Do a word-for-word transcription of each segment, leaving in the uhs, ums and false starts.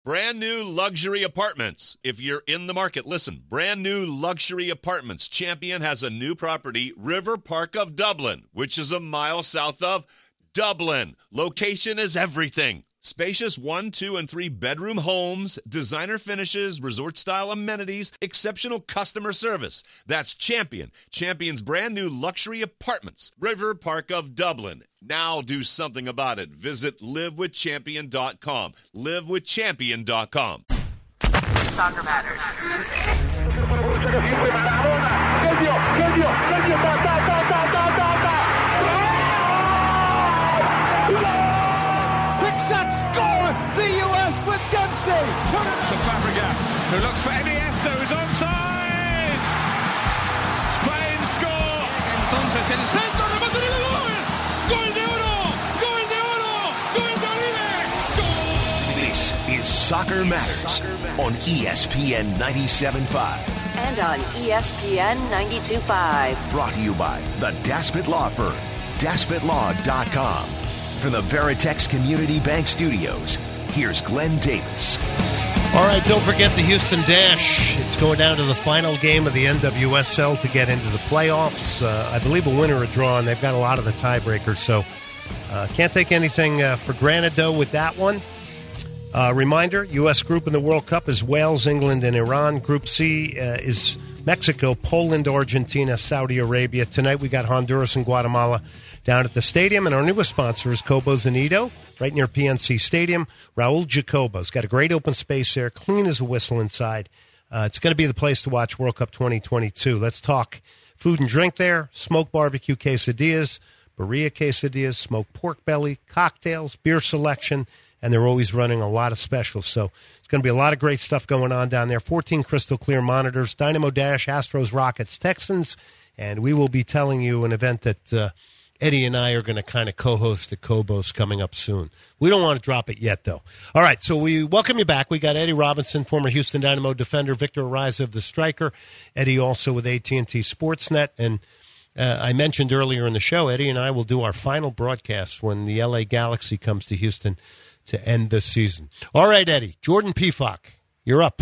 Brand new luxury apartments. If you're in the market, listen. Brand new luxury apartments. Champion has a new property, River Park of Dublin, which is a mile south of Dublin. Location is everything. Spacious one, two, and three bedroom homes, designer finishes, resort-style amenities, exceptional customer service. That's Champion. Champion's brand new luxury apartments. River Park of Dublin. Now do something about it. Visit live with champion dot com. live with champion dot com. Soccer matters. Quick shot, score! The U S with Dempsey! To Fabregas, who looks for Iniesta, who's onside! Spain score! Entonces el centro, remate de gol! ¡Gol de oro! ¡Gol de oro! ¡Gol de Oribe! ¡Gol! This is Soccer Matters, Soccer Matters on E S P N ninety-seven point five. And on E S P N ninety-two point five. Brought to you by the Daspit Law Firm, daspit law dot com. From the Veritex Community Bank Studios, here's Glenn Davis. All right, don't forget the Houston Dash. It's going down to the final game of the N W S L to get into the playoffs. Uh, I believe a winner or a draw, and they've got a lot of the tiebreakers, so uh, can't take anything uh, for granted, though, with that one. Uh, reminder, U S group in the World Cup is Wales, England, and Iran. Group C uh, is Mexico, Poland, Argentina, Saudi Arabia. Tonight we got Honduras and Guatemala down at the stadium, and our newest sponsor is Cobo's Anido, right near P N C Stadium. Raul Jacobo's got a great open space there, clean as a whistle inside. Uh, it's going to be the place to watch World Cup twenty twenty-two. Let's talk food and drink there, smoked barbecue quesadillas, birria quesadillas, smoked pork belly, cocktails, beer selection, and they're always running a lot of specials. So it's going to be a lot of great stuff going on down there. fourteen crystal clear monitors, Dynamo Dash, Astros, Rockets, Texans, and we will be telling you an event that uh, Eddie and I are going to kind of co-host at Cobos coming up soon. We don't want to drop it yet, though. All right, so we welcome you back. We got Eddie Robinson, former Houston Dynamo defender, Victor Ariza of the Striker, Eddie also with A T and T Sportsnet, and uh, I mentioned earlier in the show, Eddie and I will do our final broadcast when the L A Galaxy comes to Houston to end the season. All right, Eddie, Jordan Pefok, you're up.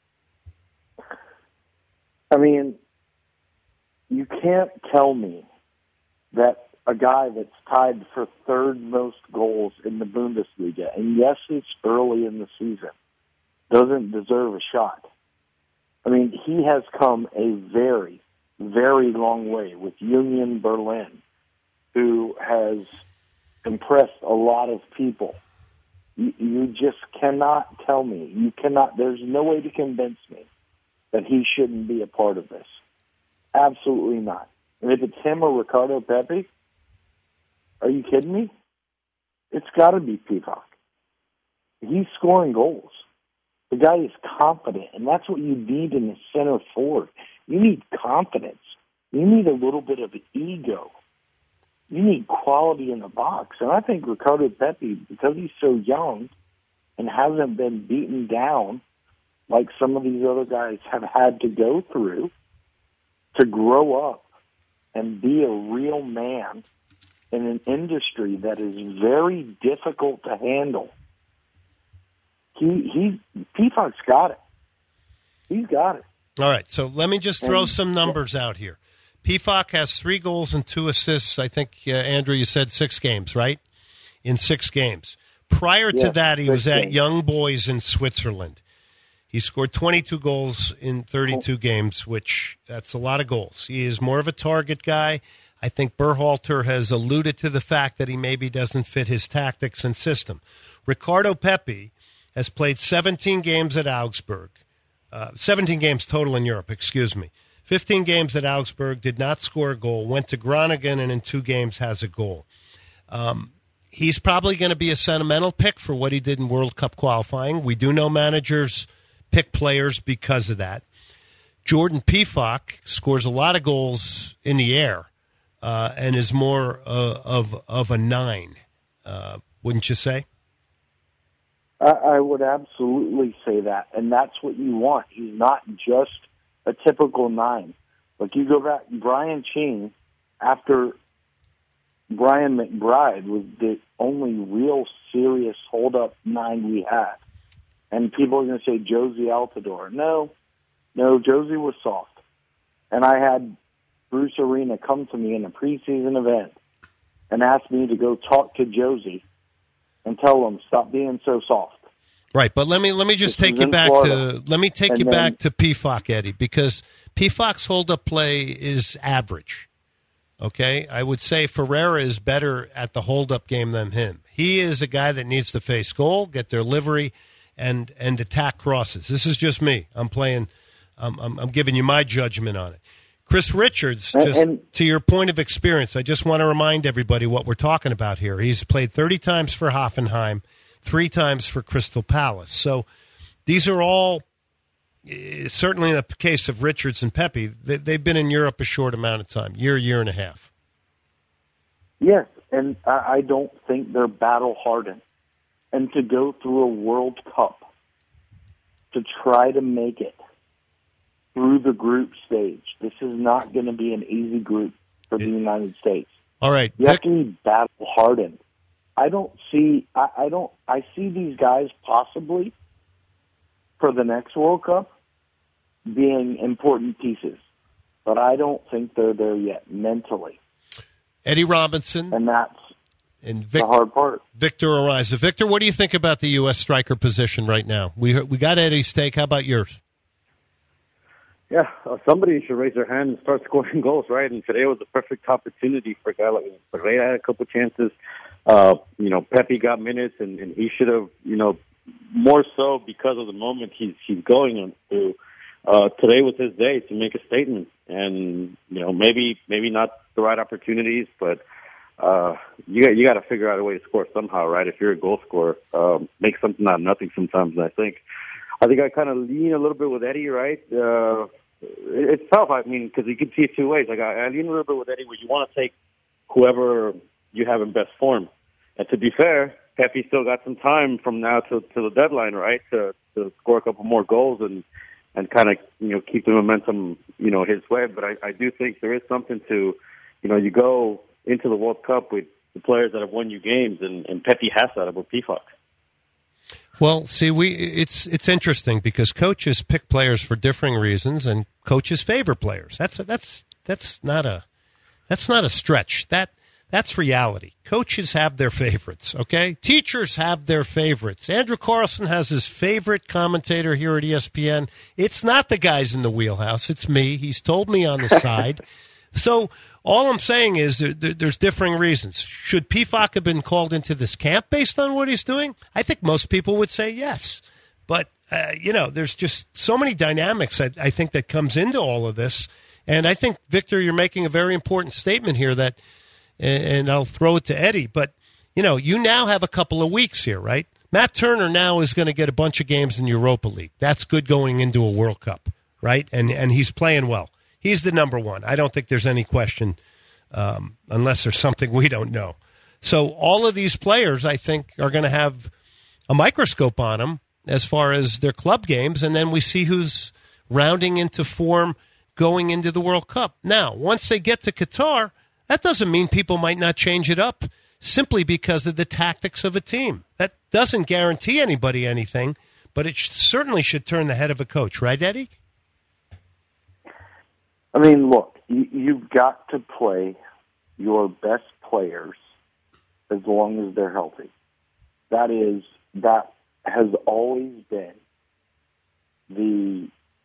I mean, you can't tell me that a guy that's tied for third most goals in the Bundesliga, and yes, it's early in the season, doesn't deserve a shot. I mean, he has come a very, very long way with Union Berlin, who has impressed a lot of people. You, you just cannot tell me, you cannot, there's no way to convince me that he shouldn't be a part of this. Absolutely not. And if it's him or Ricardo Pepi, are you kidding me? It's got to be Pefok. He's scoring goals. The guy is confident, and that's what you need in the center forward. You need confidence. You need a little bit of ego. You need quality in the box. And I think Ricardo Pepi, because he's so young and hasn't been beaten down like some of these other guys have had to go through to grow up and be a real man in an industry that is very difficult to handle. He he Pefok's got it. He's got it. All right, so let me just throw and, some numbers out here. Pefok has three goals and two assists. I think, uh, Andrew, you said six games, right? In six games. Prior yes, to that, he was at games. Young Boys in Switzerland. He scored twenty-two goals in thirty-two oh. games, which that's a lot of goals. He is more of a target guy. I think Berhalter has alluded to the fact that he maybe doesn't fit his tactics and system. Ricardo Pepi has played seventeen games at Augsburg, uh, seventeen games total in Europe, excuse me. fifteen games at Augsburg, did not score a goal, went to Groningen, and in two games has a goal. Um, he's probably going to be a sentimental pick for what he did in World Cup qualifying. We do know managers pick players because of that. Jordan Pefok scores a lot of goals in the air uh, and is more uh, of of a nine, uh, wouldn't you say? I, I would absolutely say that, and that's what you want. He's not just a typical nine. Like you go back, Brian Ching, after Brian McBride was the only real serious hold-up nine we had. And people are going to say Josie Altidore. No, no, Josie was soft. And I had Bruce Arena come to me in a preseason event and ask me to go talk to Josie and tell him, stop being so soft. Right, but let me let me just This take is you in back Florida. to let me take And you then- back to P F O C, Eddie, because P F O C's hold-up play is average. Okay, I would say Ferreira is better at the hold-up game than him. He is a guy that needs to face goal, get their livery, and and attack crosses. This is just me. I'm playing. I'm I'm, I'm giving you my judgment on it. Chris Richards, And- just and- to your point of experience, I just want to remind everybody what we're talking about here. He's played thirty times for Hoffenheim, three times for Crystal Palace. So these are all, eh, certainly in the case of Richards and Pepe, they, they've been in Europe a short amount of time, year, year and a half. Yes, and I I don't think they're battle-hardened. And to go through a World Cup, to try to make it through the group stage, this is not going to be an easy group for the United States. All right. You have Vic- to be battle-hardened. I don't see, I, I don't, I see these guys possibly for the next World Cup being important pieces, but I don't think they're there yet mentally. Eddie Robinson And that's and the Vic- hard part. Victor Ariza. Victor, what do you think about the U S striker position right now? We heard, we got Eddie's take. How about yours? Yeah, uh, somebody should raise their hand and start scoring goals, right? And today was a perfect opportunity for a guy like Pereira. Had a couple chances. Uh, you know, Pepe got minutes, and, and he should have, you know, more so because of the moment he's he's going through. Uh, today was his day to make a statement, and you know, maybe maybe not the right opportunities, but uh, you got you got to figure out a way to score somehow, right? If you're a goal scorer, um, make something out of nothing sometimes. And I think, I think I kind of lean a little bit with Eddie, right? Uh, it's tough. I mean, because you can see it two ways. Like I, I lean a little bit with Eddie, where you want to take whoever you have in best form. And to be fair, Pepe still got some time from now to, to the deadline, right, to, to score a couple more goals and and kind of, you know, keep the momentum, you know, his way. But I, I do think there is something to, you know, you go into the World Cup with the players that have won you games, and, and Pepe has that with P F O C. Well, see, we it's it's interesting because coaches pick players for differing reasons, and coaches favor players. That's that's that's not a that's not a stretch. That that's reality. Coaches have their favorites. Okay, teachers have their favorites. Andrew Carlson has his favorite commentator here at E S P N. It's not the guys in the wheelhouse. It's me. He's told me on the side. So all I'm saying is there, there, there's differing reasons. Should P F O C have been called into this camp based on what he's doing? I think most people would say yes. But, uh, you know, there's just so many dynamics, I, I think, that comes into all of this. And I think, Victor, you're making a very important statement here that, and, and I'll throw it to Eddie, but, you know, you now have a couple of weeks here, right? Matt Turner now is going to get a bunch of games in Europa League. That's good going into a World Cup, right? And and he's playing well. He's the number one. I don't think there's any question, um, unless there's something we don't know. So all of these players, I think, are going to have a microscope on them as far as their club games, and then we see who's rounding into form going into the World Cup. Now, once they get to Qatar, that doesn't mean people might not change it up simply because of the tactics of a team. That doesn't guarantee anybody anything, but it sh- certainly should turn the head of a coach. Right, Eddie? I mean, look, you, you've got to play your best players as long as they're healthy. That is, that has always been the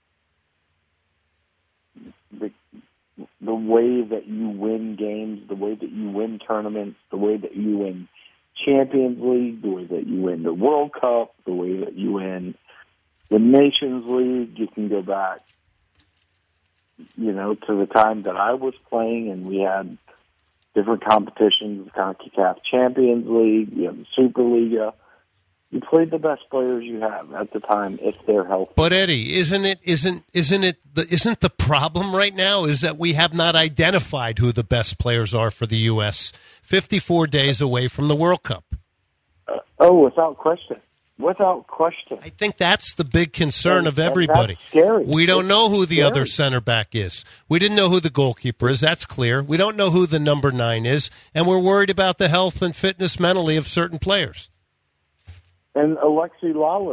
the the way that you win games, the way that you win tournaments, the way that you win Champions League, the way that you win the World Cup, the way that you win the Nations League. You can go back, you know, to the time that I was playing, and we had different competitions, CONCACAF Champions League, you have the Superliga. You played the best players you have at the time if they're healthy. But Eddie, isn't it isn't isn't it the, isn't the problem right now is that we have not identified who the best players are for the U S fifty-four days away from the World Cup? Uh, oh, without question. Without question. I think that's the big concern And- of and everybody. that's scary. We don't It's know who the scary. other center back is. We didn't know who the goalkeeper is. That's clear. We don't know who the number nine is, and we're worried about the health and fitness mentally of certain players. And Alexi Lawless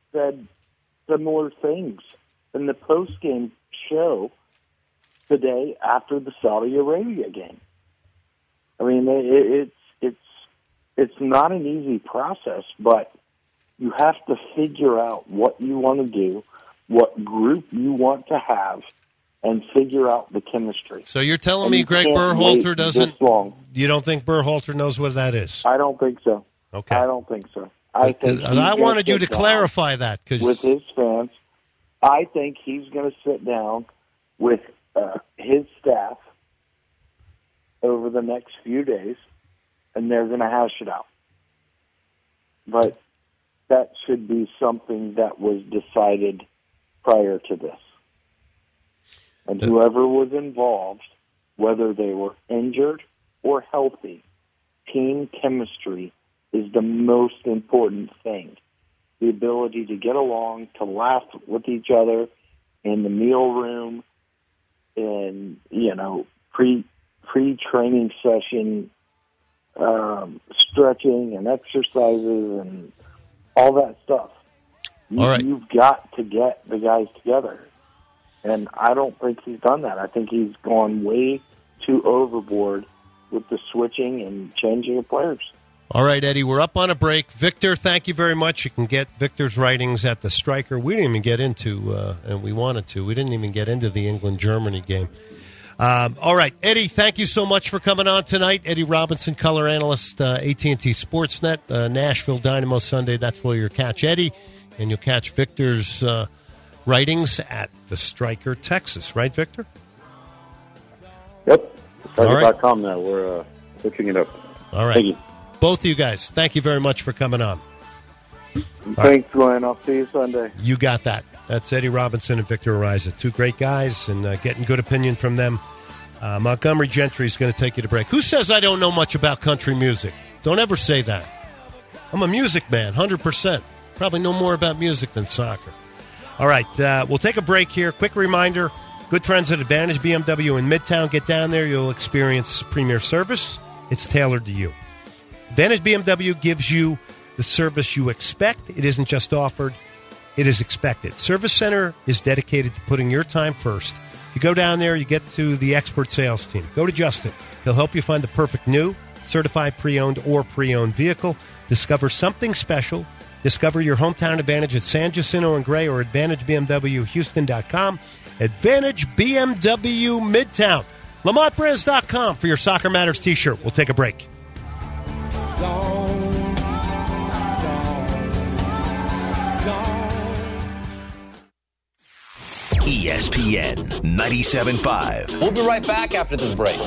said similar things in the post-game show today after the Saudi Arabia game. I mean, it, it's it's it's not an easy process, but you have to figure out what you want to do, what group you want to have, and figure out the chemistry. So you're telling and me you Greg can't Berhalter wait doesn't? this long. You don't think Berhalter knows what that is? I don't think so. Okay. I don't think so. I think uh, I wanted you to clarify that because with his fans, I think he's going to sit down with uh, his staff over the next few days, and they're going to hash it out. But that should be something that was decided prior to this. And whoever was involved, whether they were injured or healthy, team chemistry is the most important thing. The ability to get along, to laugh with each other in the meal room, in, you know, pre, pre-training session, um, stretching and exercises and all that stuff. You, all right. You've got to get the guys together. And I don't think he's done that. I think he's gone way too overboard with the switching and changing of players. All right, Eddie, we're up on a break. Victor, thank you very much. You can get Victor's writings at The Striker. We didn't even get into, uh, and we wanted to, we didn't even get into the England-Germany game. Um, all right, Eddie, thank you so much for coming on tonight. Eddie Robinson, color analyst, uh, A T and T Sportsnet, uh, Nashville Dynamo Sunday. That's where you'll catch Eddie, and you'll catch Victor's uh, writings at The Striker, Texas. Right, Victor? Yep. Striker dot com right. now. We're uh, looking it up. All right. Thank you. Both of you guys, thank you very much for coming on. Thanks, Glenn. I'll see you Sunday. You got that. That's Eddie Robinson and Victor Ariza, two great guys, and uh, getting good opinion from them. Uh, Montgomery Gentry is going to take you to break. Who says I don't know much about country music? Don't ever say that. I'm a music man, one hundred percent. Probably know more about music than soccer. All right, uh, we'll take a break here. Quick reminder, good friends at Advantage B M W in Midtown. Get down there. You'll experience premier service. It's tailored to you. Advantage B M W gives you the service you expect. It isn't just offered, it is expected. Service Center is dedicated to putting your time first. You go down there, you get to the expert sales team. Go to Justin. He'll help you find the perfect new, certified pre-owned or pre-owned vehicle. Discover something special. Discover your hometown Advantage at San Jacinto and Gray or Advantage B M W Houston dot com. Advantage B M W Midtown. Lamont Brands dot com for your Soccer Matters t-shirt. We'll take a break. Gone, gone, gone. E S P N ninety-seven point five. We'll be right back after this break.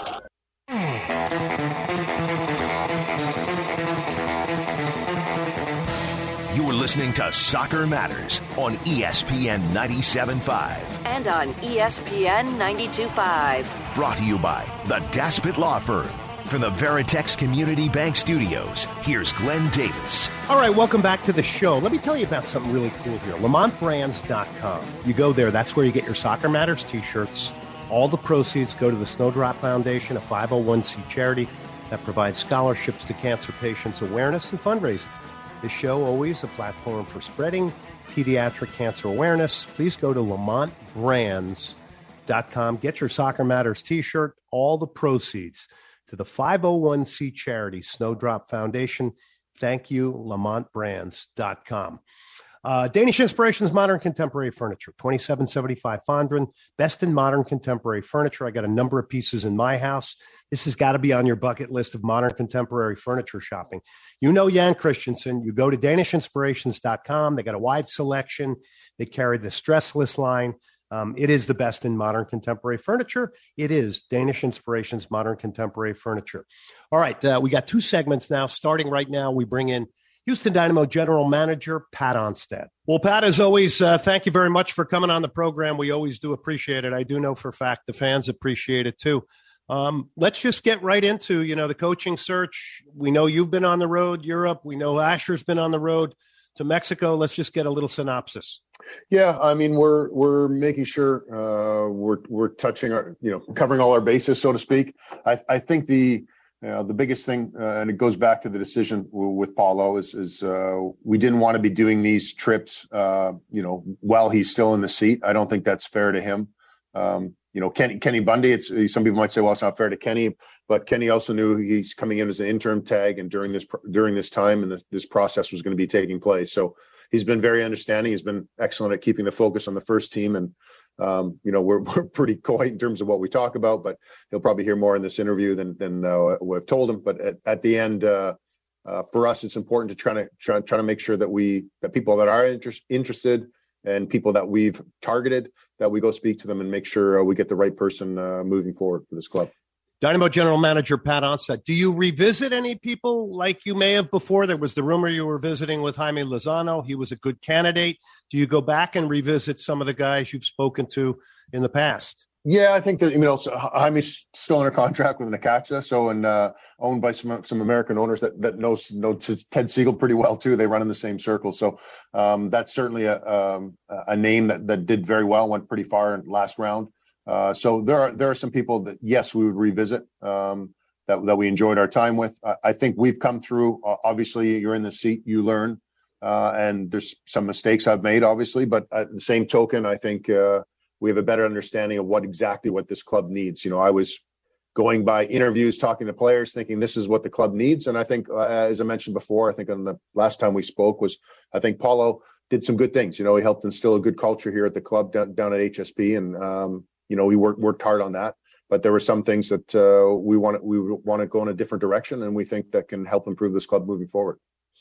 You are listening to Soccer Matters on E S P N ninety-seven point five. And on E S P N ninety-two point five. Brought to you by the Daspit Law Firm. From the Veritex Community Bank Studios, here's Glenn Davis. All right, welcome back to the show. Let me tell you about something really cool here. Lamont Brands dot com. You go there, that's where you get your Soccer Matters t-shirts. All the proceeds go to the Snowdrop Foundation, a five oh one c charity that provides scholarships to cancer patients, awareness, and fundraising. This show always a platform for spreading pediatric cancer awareness. Please go to Lamont Brands dot com. Get your Soccer Matters t-shirt. All the proceeds to the five oh one c charity, Snowdrop Foundation. Thank you, Lamont Brands dot com. Uh, Danish Inspirations Modern Contemporary Furniture, twenty-seven seventy-five Fondren. Best in modern contemporary furniture. I got a number of pieces in my house. This has got to be on your bucket list of modern contemporary furniture shopping. You know Jan Christensen. You go to Danish Inspirations dot com. They got a wide selection. They carry the Stressless line. Um, it is the best in modern contemporary furniture. It is Danish Inspirations Modern Contemporary Furniture. All right, uh, we got two segments now. Starting right now, we bring in Houston Dynamo General Manager Pat Onstad. Well, Pat, as always, uh, thank you very much for coming on the program. We always do appreciate it. I do know for a fact the fans appreciate it too. Um, let's just get right into, you know, the coaching search. We know you've been on the road, Europe. We know Asher's been on the road to Mexico. Let's just get a little synopsis. Yeah, I mean, we're we're making sure uh, we're we're touching our, you know, covering all our bases, so to speak. I, I think the Uh, the biggest thing, uh, and it goes back to the decision w- with Paulo, is, is uh, we didn't want to be doing these trips, uh, you know, while he's still in the seat. I don't think that's fair to him. Um, you know, Kenny, Kenny Bundy, it's some people might say, well, it's not fair to Kenny, but Kenny also knew he's coming in as an interim tag, and during this during this time and this, this process was going to be taking place. So he's been very understanding. He's been excellent at keeping the focus on the first team, and Um, you know, we're we're pretty coy in terms of what we talk about, but he'll probably hear more in this interview than than uh, we've told him. But at, at the end, uh, uh, for us, it's important to try to try, try to make sure that we that people that are interest, interested and people that we've targeted, that we go speak to them and make sure uh, we get the right person uh, moving forward for this club. Dynamo General Manager Pat Onstad, do you revisit any people like you may have before? There was the rumor you were visiting with Jaime Lozano. He was a good candidate. Do you go back and revisit some of the guys you've spoken to in the past? Yeah, I think that, you know, Jaime's still under contract with Necaxa, so and uh, owned by some some American owners that that knows know Ted Siegel pretty well too. They run in the same circle, so um, that's certainly a um, a name that that did very well, went pretty far in last round. Uh, so there are there are some people that, yes, we would revisit, um, that that we enjoyed our time with. I, I think we've come through. Uh, obviously, you're in the seat, you learn, uh, and there's some mistakes I've made, obviously. But at the same token, I think uh, we have a better understanding of what exactly what this club needs. You know, I was going by interviews, talking to players, thinking this is what the club needs. And I think, uh, as I mentioned before, I think on the last time we spoke was, I think Paulo did some good things. You know, he helped instill a good culture here at the club down, down at H S P, and um, you know, we worked worked hard on that, but there were some things that uh, we want we want to go in a different direction, and we think that can help improve this club moving forward.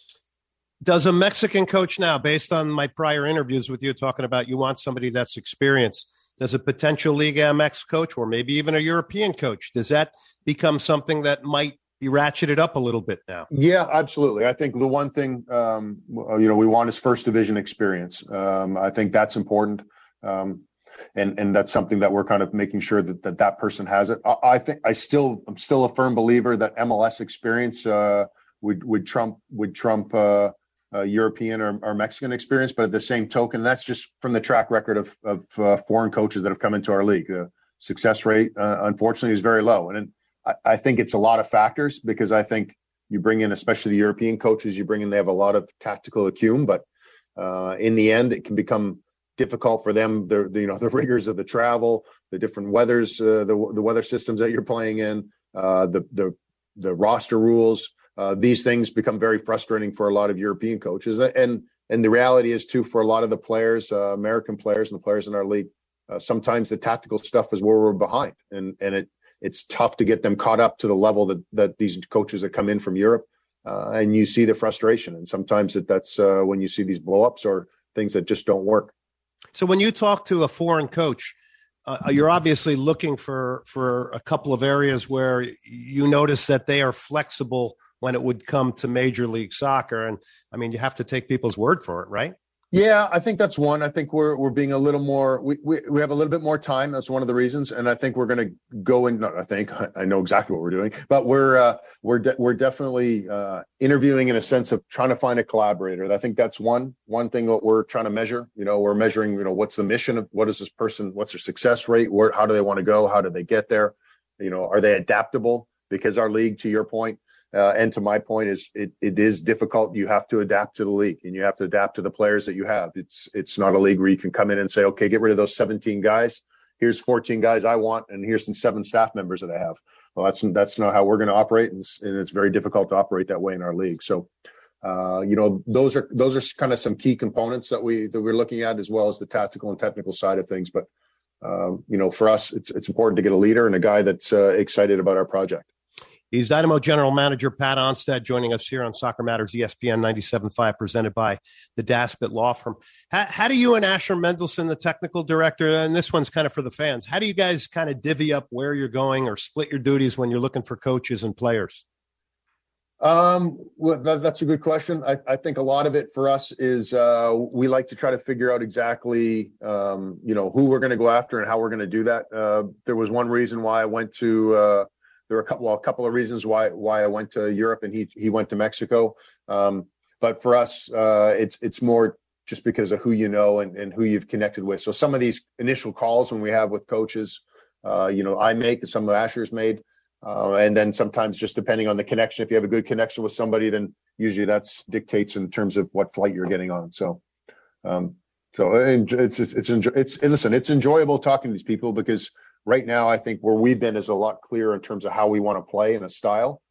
Does a Mexican coach now, based on my prior interviews with you, talking about you want somebody that's experienced, does a potential Liga M X coach, or maybe even a European coach, does that become something that might be ratcheted up a little bit now? Yeah, absolutely. I think the one thing, um, you know, we want is first division experience. Um, I think that's important. Um, And and that's something that we're kind of making sure that that, that person has it. I, I think I still I'm still a firm believer that M L S experience uh, would would trump would trump uh, uh, European or, or Mexican experience. But at the same token, that's just from the track record of of uh, foreign coaches that have come into our league. The success rate, uh, unfortunately, is very low, and I, I think it's a lot of factors, because I think you bring in, especially the European coaches, you bring in, they have a lot of tactical acumen, but uh, in the end, it can become difficult for them, the, the you know the rigors of the travel, the different weathers, uh, the the weather systems that you're playing in, uh, the the the roster rules. Uh, these things become very frustrating for a lot of European coaches, and and the reality is too for a lot of the players, uh, American players and the players in our league. Uh, sometimes the tactical stuff is where we're behind, and and it it's tough to get them caught up to the level that that these coaches that come in from Europe, uh, and you see the frustration, and sometimes it, that's uh, when you see these blow-ups or things that just don't work. So when you talk to a foreign coach, uh, you're obviously looking for, for a couple of areas where you notice that they are flexible when it would come to Major League Soccer. And, I mean, you have to take people's word for it, right? Yeah, I think that's one. I think we're we're being a little more, we, we, we have a little bit more time. That's one of the reasons. And I think we're going to go in, not I think, I know exactly what we're doing, but we're uh, we're de- we're definitely uh, interviewing in a sense of trying to find a collaborator. I think that's one one thing that we're trying to measure. You know, we're measuring, you know, what's the mission of, what is this person, what's their success rate, where, how do they want to go, how do they get there? You know, are they adaptable? Because our league, to your point, Uh, and to my point, is it, it is difficult. You have to adapt to the league, and you have to adapt to the players that you have. It's it's not a league where you can come in and say, okay, get rid of those seventeen guys. Here's fourteen guys I want, and here's some seven staff members that I have. Well, that's that's not how we're going to operate, and it's, and it's very difficult to operate that way in our league. So, uh, you know, those are those are kind of some key components that we that we're looking at, as well as the tactical and technical side of things. But um, you know, for us, it's it's important to get a leader and a guy that's uh, excited about our project. He's Dynamo General Manager Pat Onstad, joining us here on Soccer Matters E S P N ninety-seven point five, presented by the Daspit Law Firm. How, how do you and Asher Mendelson, the technical director, and this one's kind of for the fans, how do you guys kind of divvy up where you're going or split your duties when you're looking for coaches and players? Um, well, that, that's a good question. I, I think a lot of it for us is uh, we like to try to figure out exactly, um, you know, who we're going to go after and how we're going to do that. Uh, there was one reason why I went to uh, There were a couple, well, a couple of reasons why why I went to Europe and he he went to Mexico. Um, but for us, uh, it's it's more just because of who you know and, and who you've connected with. So some of these initial calls when we have with coaches, uh, you know, I make and some of Asher's made, Uh, and then sometimes just depending on the connection, if you have a good connection with somebody, then usually that's dictates in terms of what flight you're getting on. So, um, so it's, it's, it's, it's, it's, listen, it's enjoyable talking to these people because right now I think where we've been is a lot clearer in terms of how we want to play in a style.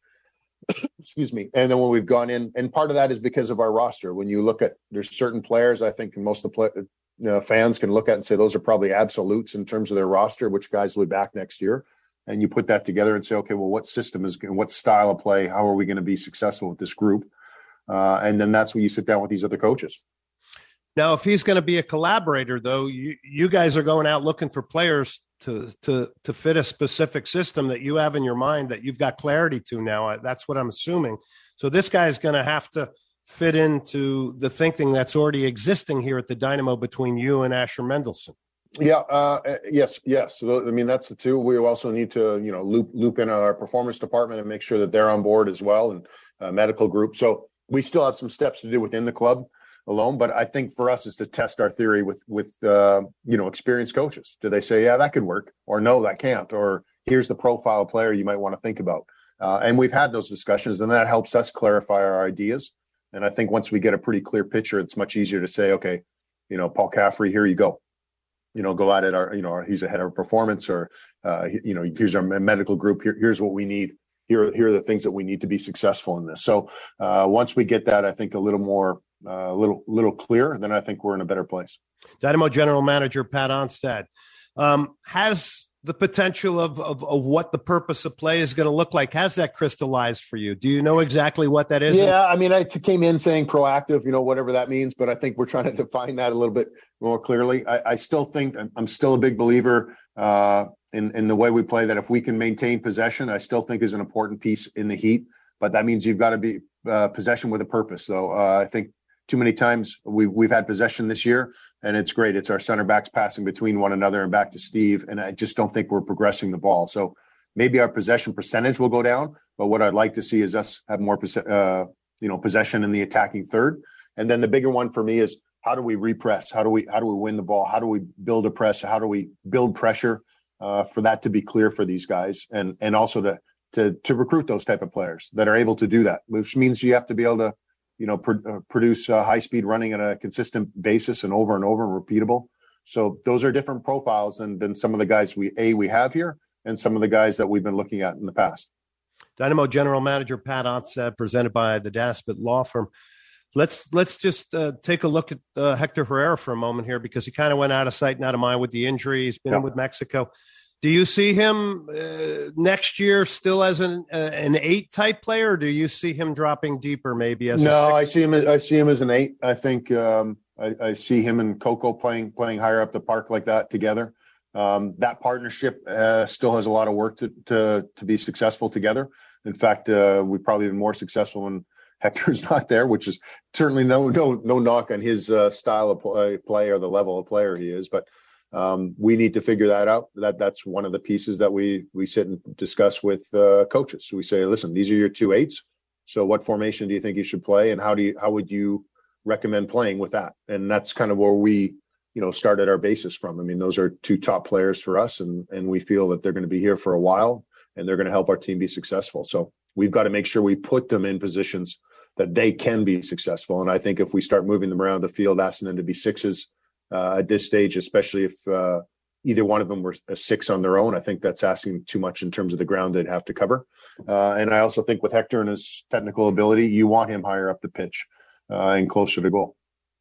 Excuse me. And then when we've gone in, and part of that is because of our roster. When you look at, there's certain players, I think most of the play, you know, fans can look at and say, those are probably absolutes in terms of their roster, which guys will be back next year. And you put that together and say, okay, well, what system is, what style of play, how are we going to be successful with this group? Uh, and then that's when you sit down with these other coaches. Now, if he's going to be a collaborator, though, you, you guys are going out looking for players to to to fit a specific system that you have in your mind that you've got clarity to now. That's what I'm assuming. So this guy is going to have to fit into the thinking that's already existing here at the Dynamo between you and Asher Mendelson. Yeah. Uh, yes. Yes. So, I mean, that's the two. We also need to, you know, loop loop in our performance department and make sure that they're on board as well, and uh, medical group. So we still have some steps to do within the club alone, but I think for us is to test our theory with with uh, you know, experienced coaches. Do they say, yeah, that could work, or no, that can't, or here's the profile player you might want to think about. Uh, and we've had those discussions, and that helps us clarify our ideas. And I think once we get a pretty clear picture, it's much easier to say, okay, you know, Paul Caffrey, here you go. You know, go at it. Our, you know, he's ahead of performance, or uh, you know, here's our medical group. Here, here's what we need. Here, here are the things that we need to be successful in this. So uh, once we get that, I think a little more, a uh, little, little clearer, then I think we're in a better place. Dynamo General Manager Pat Onstad um, has the potential of, of of what the purpose of play is going to look like. Has that crystallized for you? Do you know exactly what that is? Yeah, I mean, I t- came in saying proactive, you know, whatever that means, but I think we're trying to define that a little bit more clearly. I, I still think I'm still a big believer uh, in, in the way we play, that if we can maintain possession, I still think is an important piece in the heat, but that means you've got to be uh, possession with a purpose. So uh, I think too many times we, we've had possession this year, and it's great. It's our center backs passing between one another and back to Steve, and I just don't think we're progressing the ball. So maybe our possession percentage will go down, but what I'd like to see is us have more uh, you know, possession in the attacking third. And then the bigger one for me is, how do we repress? How do we how do we win the ball? How do we build a press? How do we build pressure uh, for that to be clear for these guys, and and also to to to recruit those type of players that are able to do that, which means you have to be able to, you know, pr- uh, produce uh, high speed running on a consistent basis and over and over and repeatable. So those are different profiles than than some of the guys we a we have here, and some of the guys that we've been looking at in the past. Dynamo General Manager Pat Onstad, presented by the Daspit Law Firm. Let's let's just uh, take a look at uh, Hector Herrera for a moment here, because he kind of went out of sight and out of mind with the injury. He's been yeah. in with Mexico. Do you see him uh, next year still as an uh, an eight type player, or do you see him dropping deeper maybe as no? A I see him. I see him as an eight. I think um, I, I see him and Coco playing playing higher up the park like that together. Um, that partnership uh, still has a lot of work to to to be successful together. In fact, uh, we've probably been more successful when Hector's not there, which is certainly no no no knock on his uh, style of play, play or the level of player he is, but um, we need to figure that out. That that's one of the pieces that we we sit and discuss with uh, coaches. We say, listen, these are your two eights. So what formation do you think you should play, and how do you how would you recommend playing with that? And that's kind of where we, you know, started our basis from. I mean, those are two top players for us, and and we feel that they're going to be here for a while, and they're going to help our team be successful. So we've got to make sure we put them in positions that they can be successful. And I think if we start moving them around the field, asking them to be sixes uh, at this stage, especially if uh, either one of them were a six on their own, I think that's asking too much in terms of the ground they'd have to cover. Uh, and I also think with Hector and his technical ability, you want him higher up the pitch uh, and closer to goal.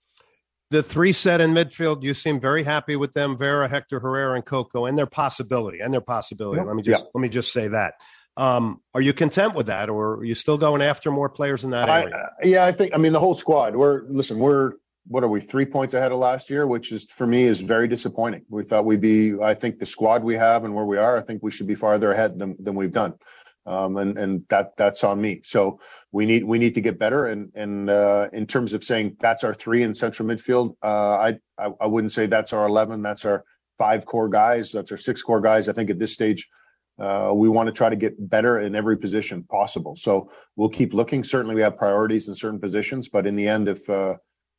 The three set in midfield, you seem very happy with them, Vera, Hector Herrera, and Coco, and their possibility, and their possibility. Yeah. Let me just yeah. let me just say that. Um, are you content with that, or are you still going after more players in that area? I, yeah, I think, I mean, the whole squad, we're, listen, we're, what are we, three points ahead of last year, which is, for me, is very disappointing. We thought we'd be, I think the squad we have and where we are, I think we should be farther ahead than, than we've done. Um, and, and that, that's on me. So we need, we need to get better. And, and, uh, in terms of saying that's our three in central midfield, uh, I, I, I wouldn't say that's our eleven, that's our five core guys, that's our six core guys. I think at this stage, Uh, we want to try to get better in every position possible. So we'll keep looking. Certainly we have priorities in certain positions, but in the end, if, uh,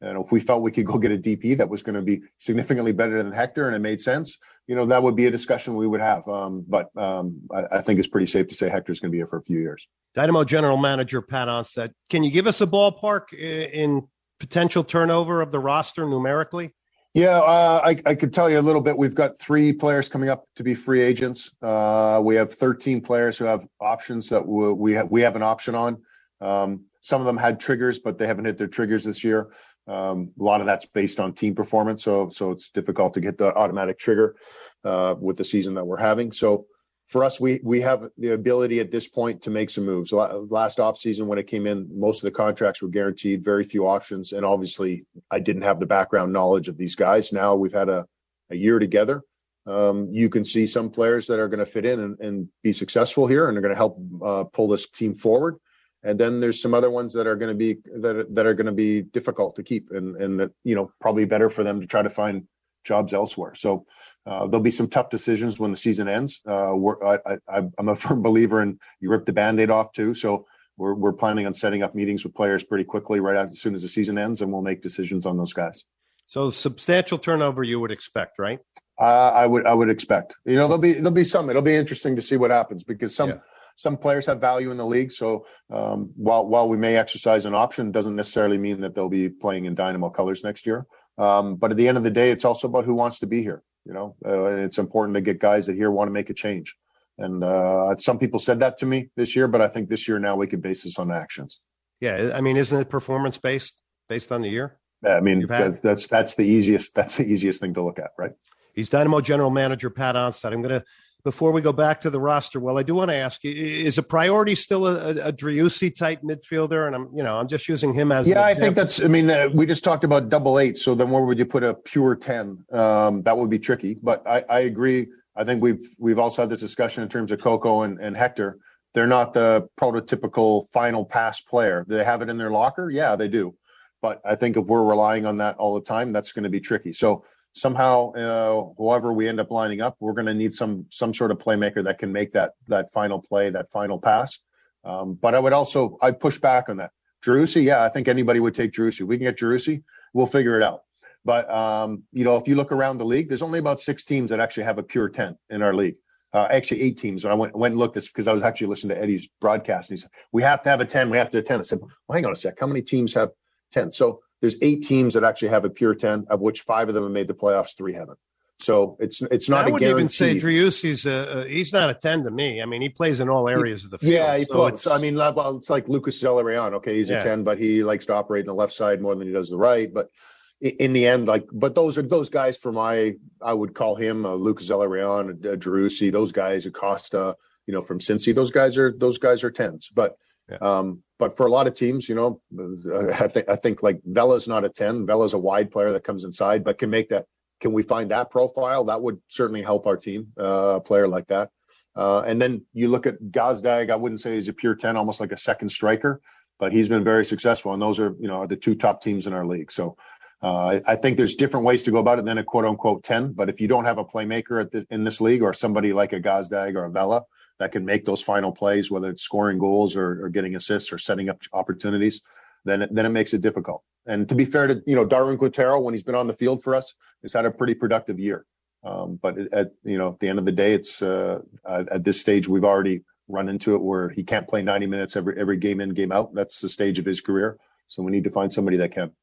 And if we felt we could go get a D P that was going to be significantly better than Hector and it made sense, you know, that would be a discussion we would have. Um, but um, I, I think it's pretty safe to say Hector's going to be here for a few years. Dynamo General Manager Pat Onstad, can you give us a ballpark in potential turnover of the roster numerically? Yeah, uh, I, I could tell you a little bit. We've got three players coming up to be free agents. Uh, we have thirteen players who have options that we we have, we have an option on. Um, some of them had triggers, but they haven't hit their triggers this year. Um, a lot of that's based on team performance, so so it's difficult to get the automatic trigger uh, with the season that we're having. So for us, we we have the ability at this point to make some moves. Last offseason when it came in, most of the contracts were guaranteed, very few options. And obviously I didn't have the background knowledge of these guys. Now we've had a, a year together. Um, you can see some players that are going to fit in and, and be successful here and are going to help uh, pull this team forward. And then there's some other ones that are going to be that, that are going to be difficult to keep and, and, you know, probably better for them to try to find jobs elsewhere. So uh, there'll be some tough decisions when the season ends. Uh, we're, I, I, I'm a firm believer in you rip the Band-Aid off too. So we're we're planning on setting up meetings with players pretty quickly right after, as soon as the season ends, and we'll make decisions on those guys. So substantial turnover you would expect, right? Uh, I would I would expect. You know, there'll be there'll be some. It'll be interesting to see what happens because some. Yeah. Some players have value in the league, so um, while while we may exercise an option, doesn't necessarily mean that they'll be playing in Dynamo colors next year. Um, but at the end of the day, it's also about who wants to be here. You know, uh, and it's important to get guys that here want to make a change. And uh, some people said that to me this year, but I think this year now we can base this on actions. Yeah, I mean, isn't it performance based based on the year? I mean, that's, that's that's the easiest that's the easiest thing to look at, right? He's Dynamo General Manager Pat Onstad. I'm going to. Before we go back to the roster, well, I do want to ask you: is a priority still a, a Driussi type midfielder? And I'm, you know, I'm just using him as. Yeah, I think that's. I mean, uh, we just talked about double eight. So then, where would you put a pure ten? Um, that would be tricky. But I, I agree. I think we've we've also had this discussion in terms of Coco and, and Hector. They're not the prototypical final pass player. Do they have it in their locker? Yeah, they do. But I think if we're relying on that all the time, that's going to be tricky. So. Somehow, uh, whoever we end up lining up, we're going to need some some sort of playmaker that can make that that final play, that final pass. Um, but I would also I'd push back on that. Driussi, yeah, I think anybody would take Driussi. We can get Driussi, we'll figure it out. But um, you know, if you look around the league, there's only about six teams that actually have a pure ten in our league. Uh, actually, eight teams. And I went went and looked this because I was actually listening to Eddie's broadcast, and he said we have to have a ten. We have to have a ten. I said, well, hang on a sec. How many teams have ten? So. There's eight teams that actually have a pure ten, of which five of them have made the playoffs, three haven't. So it's it's not I a wouldn't guarantee. even say Driussi's a, he's not a ten to me. I mean, he plays in all areas he, of the field. Yeah, he so floats. I mean, well, it's like Lucas Zelarayan. Okay, he's yeah. a ten, but he likes to operate on the left side more than he does the right. But in the end, like, but those are those guys for my, I would call him uh, Lucas Zelarayan, uh, Driussi, those guys, Acosta, you know, from Cincy. Those guys are those guys are tens, but. Yeah. Um, but for a lot of teams, you know, I think I think like Vela's not a ten. Vela's a wide player that comes inside, but can make that. Can we find that profile? That would certainly help our team. Uh, a player like that, uh, and then you look at Gazdag. I wouldn't say he's a pure ten, almost like a second striker, but he's been very successful. And those are you know the two top teams in our league. So uh, I think there's different ways to go about it than a quote unquote ten. But if you don't have a playmaker at the, in this league or somebody like a Gazdag or a Vela that can make those final plays, whether it's scoring goals or, or getting assists or setting up opportunities, then it, then it makes it difficult. And to be fair to, you know, Darwin Quintero, when he's been on the field for us, has had a pretty productive year. Um, but at, you know, at the end of the day, it's uh, at this stage, we've already run into it where he can't play ninety minutes every, every game in, game out. That's the stage of his career. So we need to find somebody that can.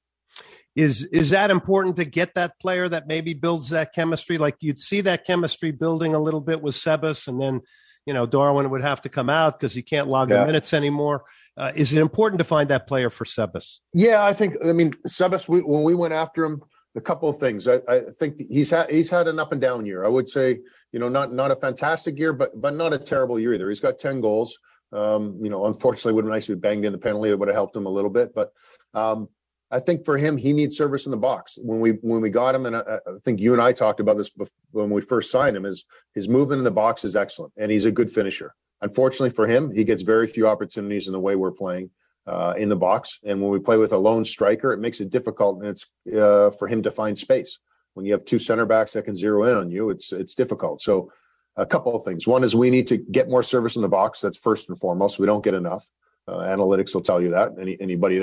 Is is that important to get that player that maybe builds that chemistry? Like you'd see that chemistry building a little bit with Sebas, and then, you know, Darwin would have to come out because he can't log yeah. the minutes anymore. Uh, is it important to find that player for Sebas? Yeah, I think, I mean, Sebas, we, when we went after him, a couple of things. I, I think he's had he's had an up and down year. I would say, you know, not not a fantastic year, but but not a terrible year either. He's got ten goals. Um, you know, unfortunately, it would have been nice if he banged in the penalty. It would have helped him a little bit. But um, I think for him, he needs service in the box. When we when we got him, and I, I think you and I talked about this before, when we first signed him, is his movement in the box is excellent, and he's a good finisher. Unfortunately for him, he gets very few opportunities in the way we're playing uh, in the box. And when we play with a lone striker, it makes it difficult, and it's uh, for him to find space. When you have two center backs that can zero in on you, it's it's difficult. So a couple of things. One is we need to get more service in the box. That's first and foremost. We don't get enough. Uh, analytics will tell you that. Any anybody that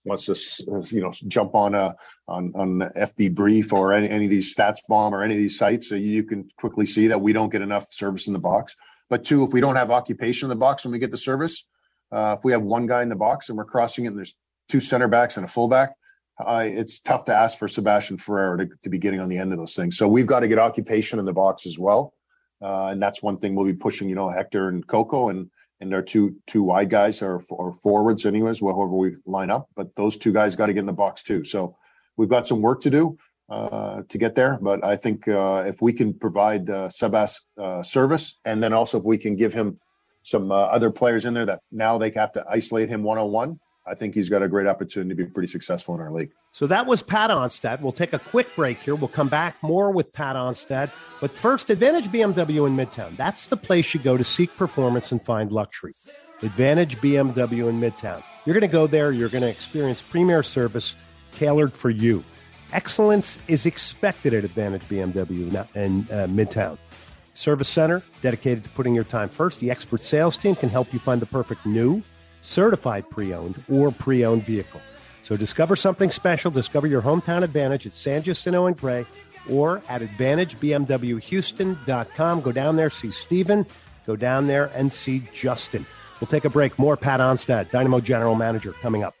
wants to, you know, jump on a on on F B Brief or any, any of these Stats Bomb or any of these sites, so you can quickly see that we don't get enough service in the box. But two, if we don't have occupation in the box when we get the service, uh, if we have one guy in the box and we're crossing it and there's two center backs and a fullback, uh, it's tough to ask for Sebastian Ferreira to, to be getting on the end of those things. So we've got to get occupation in the box as well. Uh, and that's one thing we'll be pushing, you know, Hector and Coco and and our two two wide guys are or forwards anyways, however we line up. But those two guys got to get in the box too. So we've got some work to do uh, to get there. But I think uh, if we can provide uh, Sebas uh, service, and then also if we can give him some uh, other players in there that now they have to isolate him one-on-one, I think he's got a great opportunity to be pretty successful in our league. So that was Pat Onstad. We'll take a quick break here. We'll come back more with Pat Onstad. But first, Advantage B M W in Midtown. That's the place you go to seek performance and find luxury. Advantage B M W in Midtown. You're going to go there. You're going to experience premier service tailored for you. Excellence is expected at Advantage B M W in uh, Midtown. Service center dedicated to putting your time first. The expert sales team can help you find the perfect new, certified pre-owned or pre-owned vehicle. So discover something special. Discover your hometown Advantage at San Jacinto and Gray or at advantage b m w houston dot com. Go down there, see Steven. Go down there and see Justin. We'll take a break. More Pat Onstad, Dynamo General Manager, coming up.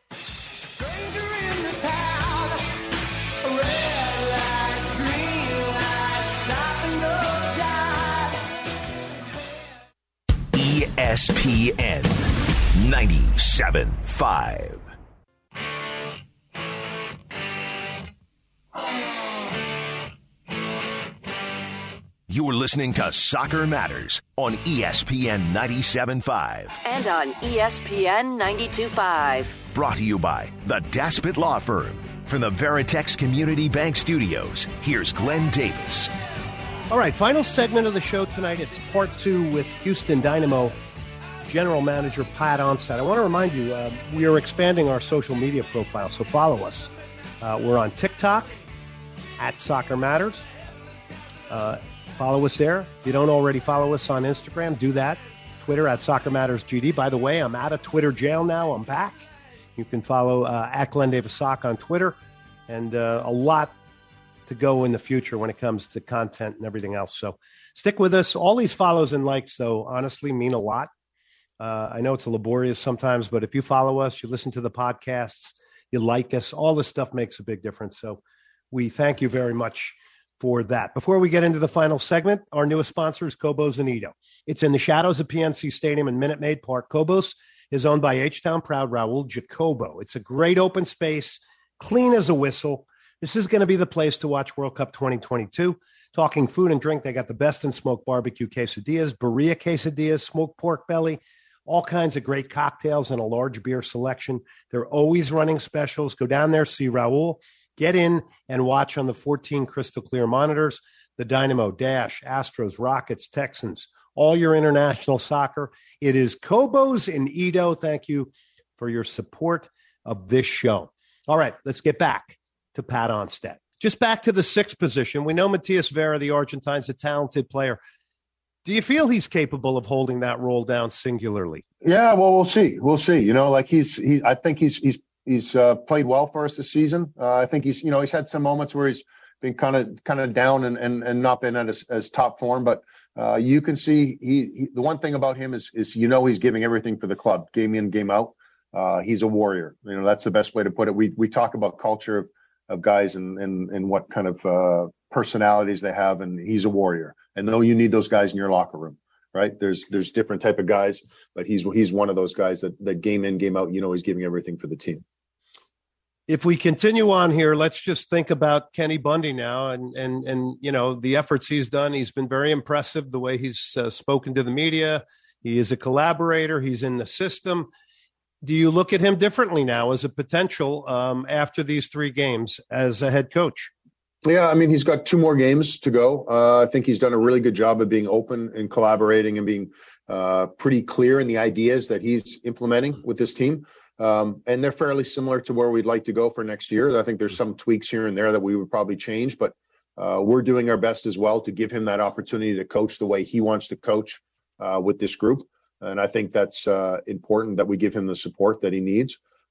E S P N ninety-seven point five. You're listening to Soccer Matters on E S P N ninety-seven point five. And on E S P N ninety-two point five. Brought to you by the Daspit Law Firm. From the Veritex Community Bank Studios, here's Glenn Davis. All right, final segment of the show tonight. It's part two with Houston Dynamo General Manager Pat Onstad. I want to remind you, uh, we are expanding our social media profile, so follow us. Uh, we're on TikTok, at Soccer Matters. Uh, follow us there. If you don't already follow us on Instagram, do that. Twitter, at Soccer Matters G D. By the way, I'm out of Twitter jail now. I'm back. You can follow uh, at Glenn Davis Sock on Twitter. And uh, a lot to go in the future when it comes to content and everything else. So stick with us. All these follows and likes, though, honestly mean a lot. Uh, I know it's laborious sometimes, but if you follow us, you listen to the podcasts, you like us, all this stuff makes a big difference. So we thank you very much for that. Before we get into the final segment, our newest sponsor is Cobos and Edo. It's in the shadows of P N C Stadium in Minute Maid Park. Cobos is owned by H-Town proud Raul Jacobo. It's a great open space, clean as a whistle. This is going to be the place to watch World Cup twenty twenty-two. Talking food and drink, they got the best in smoked barbecue quesadillas, birria quesadillas, smoked pork belly, all kinds of great cocktails and a large beer selection. They're always running specials. Go down there, see Raul. Get in and watch on the fourteen crystal clear monitors, the Dynamo, Dash, Astros, Rockets, Texans, all your international soccer. It is Cobos in Edo. Thank you for your support of this show. All right, let's get back to Pat Onstad. Just back to the sixth position. We know Matias Vera, the Argentine's a talented player. Do you feel he's capable of holding that role down singularly? Yeah, well, we'll see. We'll see. You know, like he's, he, I think he's, he's, he's uh, played well for us this season. Uh, I think he's, you know, he's had some moments where he's been kind of, kind of down and, and, and not been at his, as top form, but uh, you can see he, he, the one thing about him is, is, you know, he's giving everything for the club, game in, game out. Uh, he's a warrior. You know, that's the best way to put it. We, we talk about culture of, of guys and, and, and what kind of uh, personalities they have. And he's a warrior. And though you need those guys in your locker room, right? There's, there's different type of guys, but he's, he's one of those guys that, that game in, game out, you know, he's giving everything for the team. If we continue on here, let's just think about Kenny Bundy now and, and, and, you know, the efforts he's done. He's been very impressive the way he's uh, spoken to the media. He is a collaborator. He's in the system. Do you look at him differently now as a potential um, after these three games as a head coach? Yeah, I mean, he's got two more games to go. Uh, I think he's done a really good job of being open and collaborating and being uh, pretty clear in the ideas that he's implementing with this team. Um, and they're fairly similar to where we'd like to go for next year. I think there's some tweaks here and there that we would probably change, but uh, we're doing our best as well to give him that opportunity to coach the way he wants to coach uh, with this group. And I think that's uh, important that we give him the support that he needs.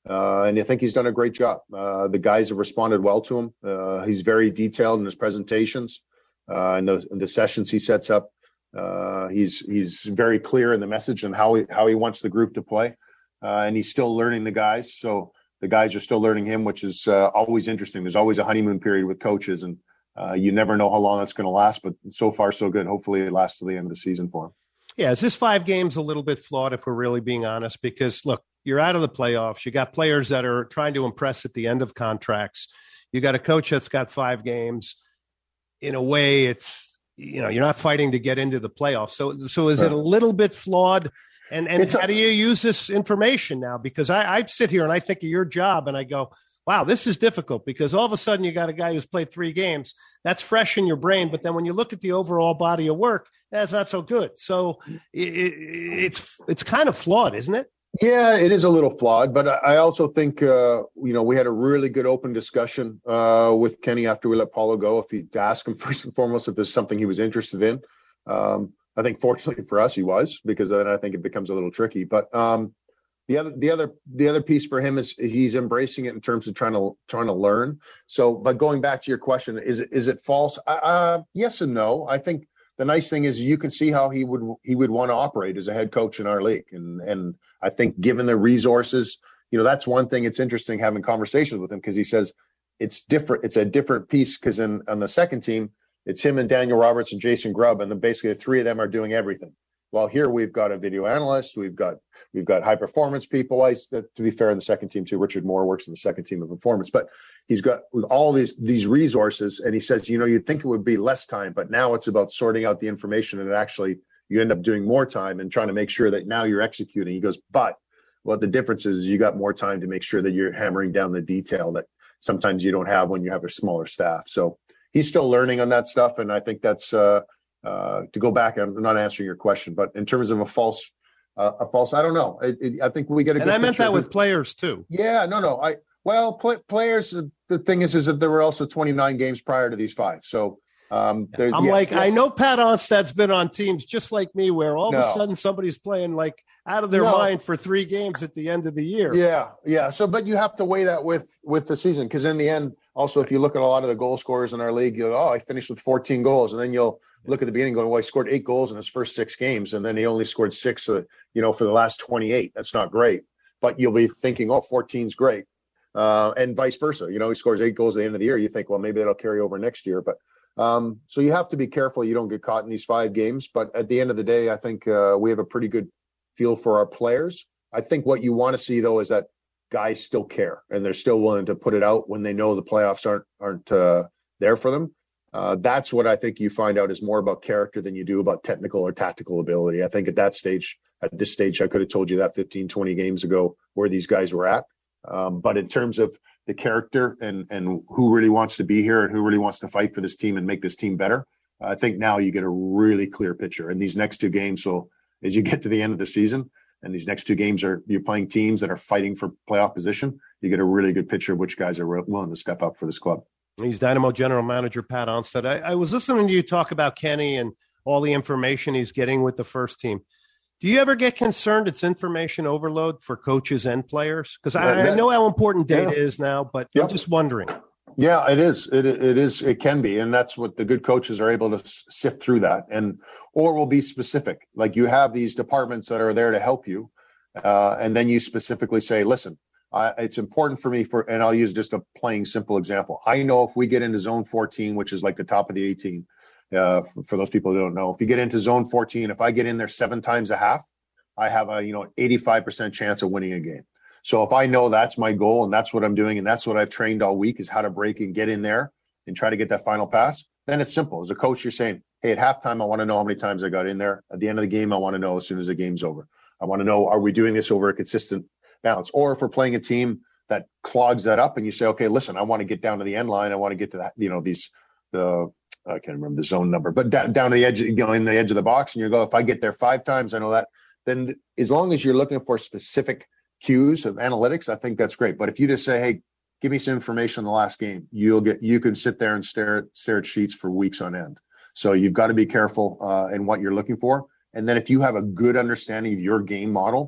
Uh, and I think he's done a great job. Uh, the guys have responded well to him. Uh, he's very detailed in his presentations uh, and the, the sessions he sets up. Uh, he's he's very clear in the message and how he how he wants the group to play, uh, and he's still learning the guys. So the guys are still learning him, which is uh, always interesting. There's always a honeymoon period with coaches, and uh, you never know how long that's going to last. But so far, so good. Hopefully, it lasts to the end of the season for him. Yeah, is this five games a little bit flawed if we're really being honest? Because look, you're out of the playoffs. You got players that are trying to impress at the end of contracts. You got a coach that's got five games. In a way, it's. You know, you're not fighting to get into the playoffs. So, so is it a little bit flawed? And and how do you use this information now? Because I, I sit here and I think of your job and I go, wow, this is difficult because all of a sudden you got a guy who's played three games. That's fresh in your brain. But then when you look at the overall body of work, that's not so good. So it, it, it's it's kind of flawed, isn't it? Yeah, it is a little flawed, but I also think, uh, you know, we had a really good open discussion uh, with Kenny after we let Paulo go. If he to ask him first and foremost if there's something he was interested in. Um, I think fortunately for us, he was, because then I think it becomes a little tricky. But um, the other, the other, the other piece for him is he's embracing it in terms of trying to trying to learn. So, but going back to your question, is it is it false? Uh, yes and no. I think the nice thing is you can see how he would he would want to operate as a head coach in our league, and and. I think given the resources, you know, that's one thing. It's interesting having conversations with him because he says it's different. It's a different piece because in on the second team, it's him and Daniel Roberts and Jason Grubb, and then basically the three of them are doing everything. Well, here we've got a video analyst, we've got we've got high performance people. I, to be fair, in the second team too, Richard Moore works in the second team of performance, but he's got with all these these resources, and he says, you know, you'd think it would be less time, but now it's about sorting out the information and actually. You end up doing more time and trying to make sure that now you're executing. He goes, but what the difference is, you got more time to make sure that you're hammering down the detail that sometimes you don't have when you have a smaller staff. So he's still learning on that stuff. And I think that's uh, uh, to go back. I'm not answering your question, but in terms of a false, uh, a false, I don't know. It, it, I think we get a good And I meant that with it. players too. Yeah, no, no. I, well, play, players, the thing is, is that there were also twenty-nine games prior to these five. So, Um, I'm yes, like, yes. I know Pat Onstad's been on teams just like me where all no. of a sudden somebody's playing like out of their no. mind for three games at the end of the year. Yeah. Yeah. So, but you have to weigh that with, with the season. Cause in the end, also, if you look at a lot of the goal scorers in our league, you go, oh, I finished with fourteen goals. And then you'll look at the beginning going, well, he scored eight goals in his first six games. And then he only scored six, uh, you know, for the last twenty-eight. That's not great, but you'll be thinking, oh, fourteen is great. Uh, and vice versa. You know, he scores eight goals at the end of the year. You think, well, maybe that'll carry over next year, but, Um, so you have to be careful you don't get caught in these five games. But at the end of the day, I think uh, we have a pretty good feel for our players. I think what you want to see, though, is that guys still care and they're still willing to put it out when they know the playoffs aren't aren't uh, there for them. Uh, that's what I think you find out is more about character than you do about technical or tactical ability. I think at that stage, at this stage, I could have told you that fifteen, twenty games ago where these guys were at. Um, but in terms of the character and, and who really wants to be here and who really wants to fight for this team and make this team better, I think now you get a really clear picture. And these next two games, so as you get to the end of the season, and these next two games are you're playing teams that are fighting for playoff position, you get a really good picture of which guys are willing to step up for this club. He's Dynamo General Manager Pat Onstad. I, I was listening to you talk about Kenny and all the information he's getting with the first team. Do you ever get concerned it's information overload for coaches and players? Because I, I know how important data yeah. is now, but yep. I'm just wondering. Yeah, it is. It it is. It can be, and that's what the good coaches are able to sift through that, and or will be specific. Like you have these departments that are there to help you, uh, and then you specifically say, "Listen, I, it's important for me for," and I'll use just a plain simple example. I know if we get into zone fourteen, which is like the top of the eighteen. Uh, for, for those people who don't know, if you get into zone fourteen, if I get in there seven times a half, I have a, you know, eighty-five percent chance of winning a game. So if I know that's my goal and that's what I'm doing and that's what I've trained all week is how to break and get in there and try to get that final pass, then it's simple. As a coach, you're saying, hey, at halftime, I want to know how many times I got in there. At the end of the game, I want to know as soon as the game's over. I want to know, are we doing this over a consistent balance? Or if we're playing a team that clogs that up and you say, okay, listen, I want to get down to the end line. I want to get to that, you know, these, the, I can't remember the zone number, but down, down to the edge, you know, in the edge of the box, and you go, if I get there five times, I know that. Then as long as you're looking for specific cues of analytics, I think that's great. But if you just say, hey, give me some information on the last game, you'll get, you can sit there and stare at, stare at sheets for weeks on end. So you've got to be careful uh, in what you're looking for. And then if you have a good understanding of your game model,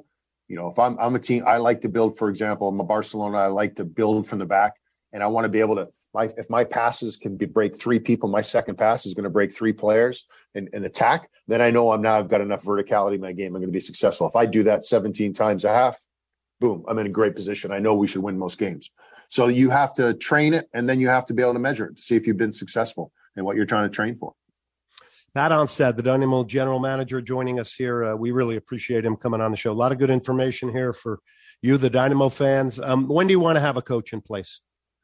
You know, if I'm I'm a team, I like to build. For example, I'm a Barcelona. I like to build from the back, and I want to be able to. My, if my passes can be, break three people, my second pass is going to break three players and, and attack. Then I know I'm now I've got enough verticality in my game. I'm going to be successful. If I do that seventeen times a half, boom, I'm in a great position. I know we should win most games. So you have to train it, and then you have to be able to measure it to see if you've been successful in what you're trying to train for. Pat Onstad, the Dynamo general manager, joining us here. Uh, we really appreciate him coming on the show. A lot of good information here for you, the Dynamo fans. Um, when do you want to have a coach in place?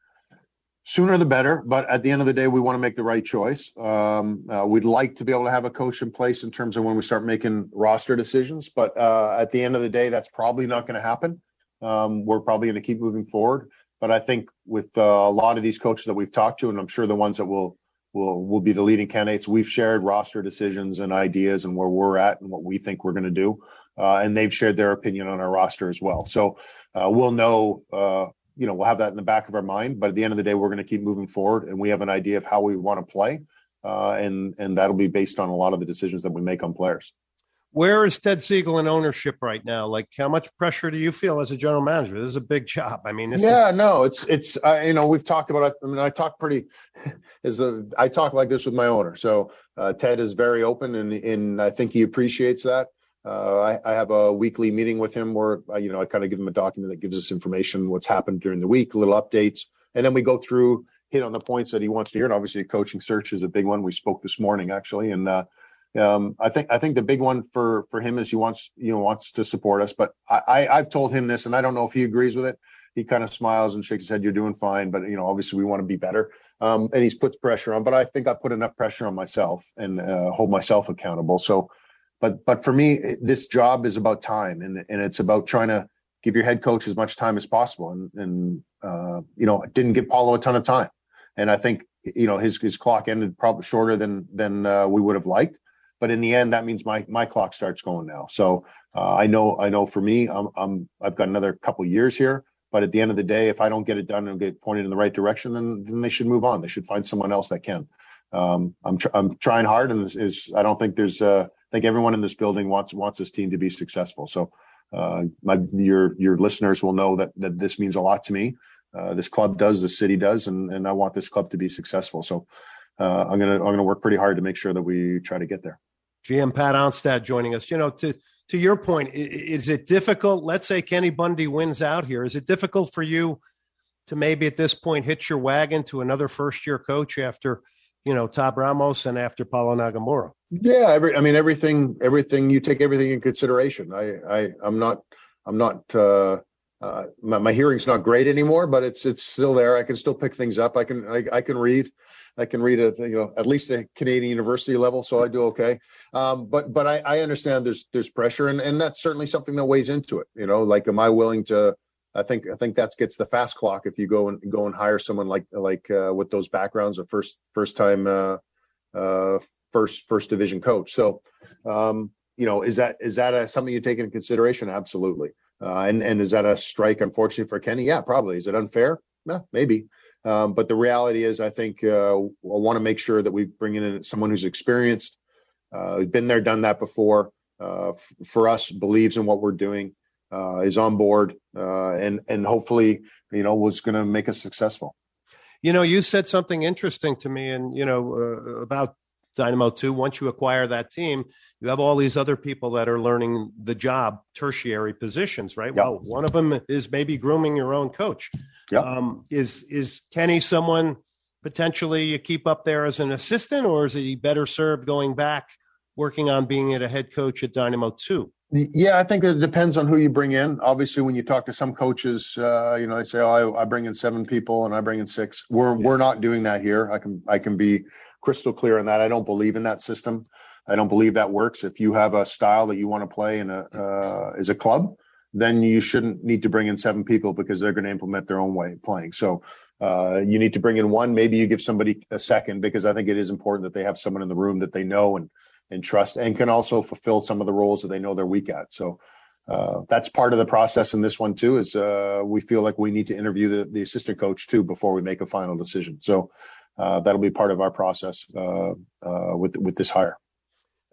Sooner the better, but at the end of the day, we want to make the right choice. Um, uh, we'd like to be able to have a coach in place in terms of when we start making roster decisions, but uh, at the end of the day, that's probably not going to happen. Um, we're probably going to keep moving forward. But I think with uh, a lot of these coaches that we've talked to, and I'm sure the ones that will will will be the leading candidates, we've shared roster decisions and ideas and where we're at and what we think we're going to do. Uh, and they've shared their opinion on our roster as well. So uh, we'll know, uh, you know, we'll have that in the back of our mind. But at the end of the day, we're going to keep moving forward, and we have an idea of how we want to play. Uh, and, and that'll be based on a lot of the decisions that we make on players. Where is Ted Siegel in ownership right now? Like, how much pressure do you feel as a general manager? This is a big job. I mean, this yeah, is- no, it's, it's, uh, you know, we've talked about it. I mean, I talk pretty, is a, I talk like this with my owner. So uh, Ted is very open, and, and I think he appreciates that. Uh, I, I have a weekly meeting with him where, uh, you know, I kind of give him a document that gives us information, what's happened during the week, little updates. And then we go through, hit on the points that he wants to hear. And obviously a coaching search is a big one. We spoke this morning, actually. And, uh, Um, I think I think the big one for, for him is he wants you know wants to support us. But I, I I've told him this, and I don't know if he agrees with it. He kind of smiles and shakes his head. You're doing fine, but you know obviously we want to be better. Um, and he's puts pressure on, but I think I put enough pressure on myself and uh, hold myself accountable. So, but but for me, this job is about time, and and it's about trying to give your head coach as much time as possible. And and uh, you know didn't give Paulo a ton of time, and I think you know his his clock ended probably shorter than than uh, we would have liked. But in the end, that means my my clock starts going now. So uh, I know I know for me, I'm, I'm I've got another couple years here. But at the end of the day, if I don't get it done and get pointed in the right direction, then then they should move on. They should find someone else that can. Um, I'm tr- I'm trying hard, and is, is I don't think there's uh, I think everyone in this building wants wants this team to be successful. So uh, my your your listeners will know that that this means a lot to me. Uh, this club does, the city does, and and I want this club to be successful. So. Uh, I'm gonna I'm gonna work pretty hard to make sure that we try to get there. G M Pat Onstad joining us. You know, to to your point, is it difficult? Let's say Kenny Bundy wins out here. Is it difficult for you to maybe at this point hitch your wagon to another first year coach after you know Tab Ramos and after Paulo Nagamura? Yeah, every I mean everything everything you take everything in consideration. I I I'm not I'm not. Uh, uh, my, my hearing's not great anymore, but it's it's still there. I can still pick things up. I can I, I can read. I can read at you know at least a Canadian university level, so I do okay. Um, but but I, I understand there's there's pressure, and, and that's certainly something that weighs into it. You know, like am I willing to? I think I think that gets the fast clock if you go and go and hire someone like like uh, with those backgrounds, a first first time uh, uh, first first division coach. So um, you know, is that is that a, something you take into consideration? Absolutely. Uh, and and is that a strike? Unfortunately for Kenny, yeah, probably. Is it unfair? No, maybe. Um, but the reality is, I think uh, I want to make sure that we bring in someone who's experienced, uh, been there, done that before. Uh, f- for us, believes in what we're doing, uh, is on board, uh, and and hopefully, you know, was going to make us successful. You know, you said something interesting to me, and you know uh, about Dynamo two. Once you acquire that team, you have all these other people that are learning the job, tertiary positions, right? Yep. Well, one of them is maybe grooming your own coach. Yep. Um, is is Kenny someone potentially you keep up there as an assistant, or is he better served going back, working on being a head coach at Dynamo two? Yeah, I think it depends on who you bring in. Obviously, when you talk to some coaches, uh, you know, they say, "Oh, I, I bring in seven people and I bring in six." We're yeah. we're not doing that here. I can I can be crystal clear on that. I don't believe in that system. I don't believe that works. If you have a style that you want to play in a uh, as a club, then you shouldn't need to bring in seven people because they're going to implement their own way of playing. So uh, you need to bring in one. Maybe you give somebody a second, because I think it is important that they have someone in the room that they know and and trust, and can also fulfill some of the roles that they know they're weak at. So uh, that's part of the process in this one too, is uh, we feel like we need to interview the, the assistant coach too before we make a final decision. So uh, that'll be part of our process uh, uh, with with this hire.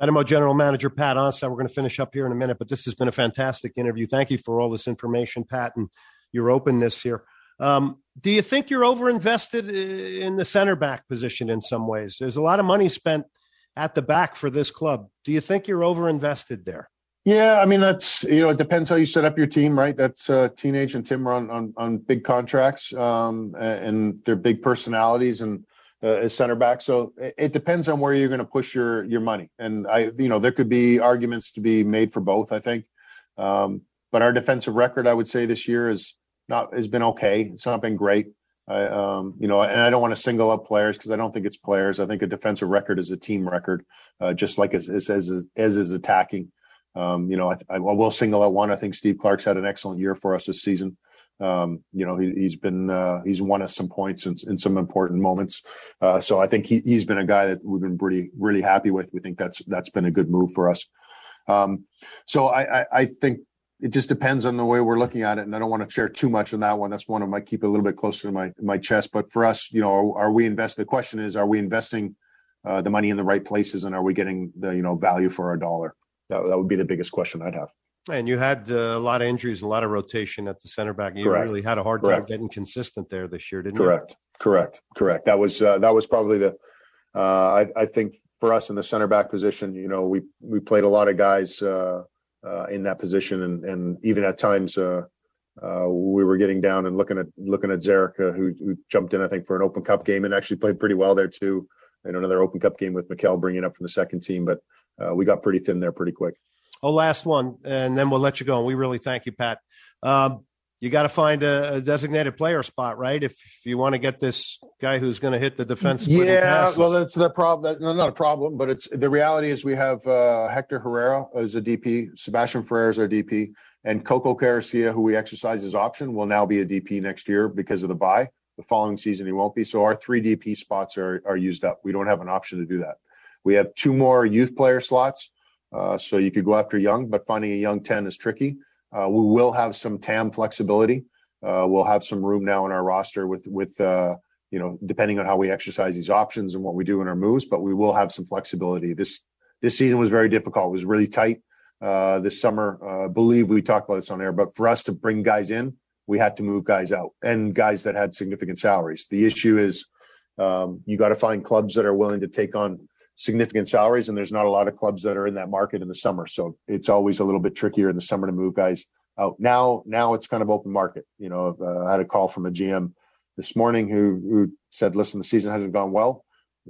Dynamo General Manager Pat Onstad. We're going to finish up here in a minute, but this has been a fantastic interview. Thank you for all this information, Pat, and your openness here. Um, do you think you're overinvested in the center back position in some ways? There's a lot of money spent at the back for this club. Do you think you're overinvested there? Yeah, I mean, that's, you know, it depends how you set up your team, right? That's uh, Teenage and Tim are on, on, on big contracts um, and they're big personalities and uh, as center back. So it, it depends on where you're going to push your, your money. And I, you know, there could be arguments to be made for both, I think. Um, but our defensive record, I would say this year is not, has been okay. It's not been great. I, um, you know, and I don't want to single out players because I don't think it's players. I think a defensive record is a team record, uh, just like as, as, as, as is attacking. Um, you know, I, I will single out one. I think Steve Clark's had an excellent year for us this season. Um, you know, he, he's been, uh, he's won us some points in, in some important moments. Uh, so I think he, he's been a guy that we've been pretty, really happy with. We think that's, that's been a good move for us. Um, so I, I, I think it just depends on the way we're looking at it. And I don't want to share too much on that one. That's one I might keep a little bit closer to my, my chest. But for us, you know, are, are we invest? The question is, are we investing uh, the money in the right places, and are we getting the, you know, value for our dollar? That, that would be the biggest question I'd have. And you had uh, a lot of injuries, a lot of rotation at the center back. You Correct. really had a hard Correct. time getting consistent there this year, didn't Correct. you? Correct. Correct. Correct. That was uh, that was probably the. Uh, I, I think for us in the center back position, you know, we we played a lot of guys uh, uh, in that position, and and even at times uh, uh, we were getting down and looking at looking at Zarek, uh, who, who jumped in, I think, for an Open Cup game and actually played pretty well there too. And another Open Cup game with Mikel bringing up from the second team, but uh, we got pretty thin there pretty quick. Oh, last one, and then we'll let you go. And we really thank you, Pat. Um, you got to find a, a designated player spot, right? If, if you want to get this guy who's going to hit the defense. Yeah, well, that's the problem. That, not a problem, but it's the reality is we have uh, Hector Herrera as a D P, Sebastian Ferrer is our D P, and Coco Caracia, who we exercise his option, will now be a D P next year because of the bye. The following season, he won't be. So our three D P spots are are used up. We don't have an option to do that. We have two more youth player slots. Uh, so you could go after young, but finding a young ten is tricky. Uh, we will have some T A M flexibility. Uh, we'll have some room now in our roster with, with uh, you know, depending on how we exercise these options and what we do in our moves, but we will have some flexibility. This this season was very difficult. It was really tight uh, this summer. Uh, I believe we talked about this on air, but for us to bring guys in, we had to move guys out and guys that had significant salaries. The issue is um, you got to find clubs that are willing to take on significant salaries, and there's not a lot of clubs that are in that market in the summer. So it's always a little bit trickier in the summer to move guys out. Now, now it's kind of open market. You know, uh, I had a call from a G M this morning who, who said, listen, the season hasn't gone well.